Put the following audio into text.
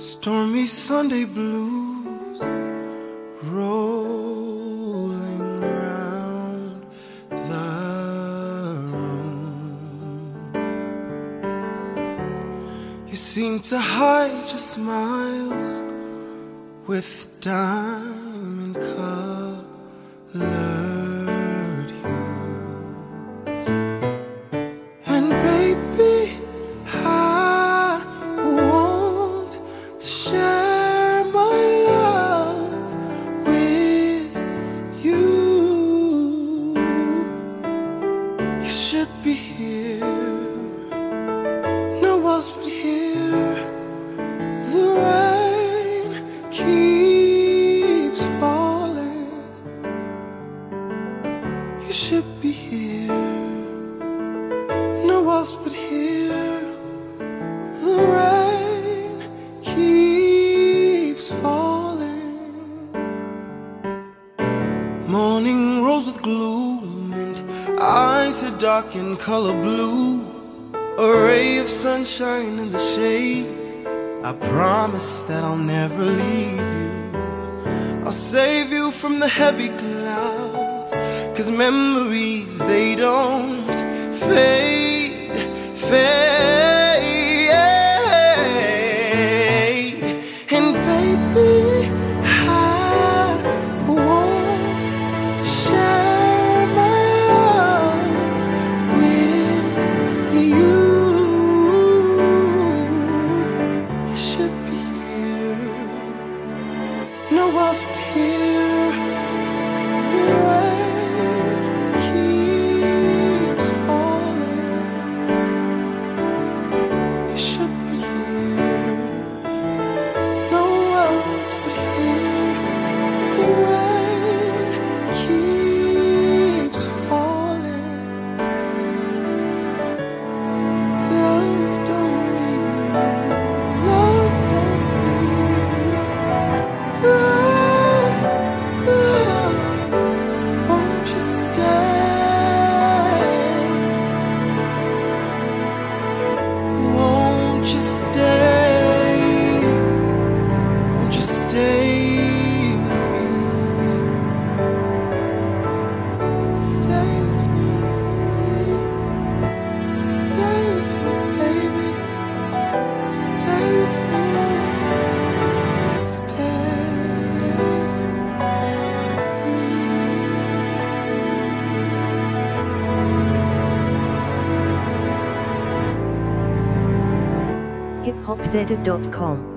Stormy Sunday blues rolling around the room. You seem to hide your smiles with diamond colored hues. And baby, I want to share my love with you. You should be here, no else but here. The rain keeps falling. You should be here, no else but here. The rain keeps falling. Morning rose with gloom and eyes are dark in color blue. A ray of sunshine in the shade. I promise that I'll never leave you. I'll save you from the heavy clouds, 'cause memories, they don't fade, fade. And baby, I want to share my love with you. You should be here, no else but here. The rain keeps falling. You should be here, no else but here. The rain keeps falling. Love don't leave me. Love don't leave me. Love, love, won't you stay? Won't you stay? Won't you stay with me? Stay with me. Stay with me, baby. Stay with me. Stay with me. hiphopzedder.com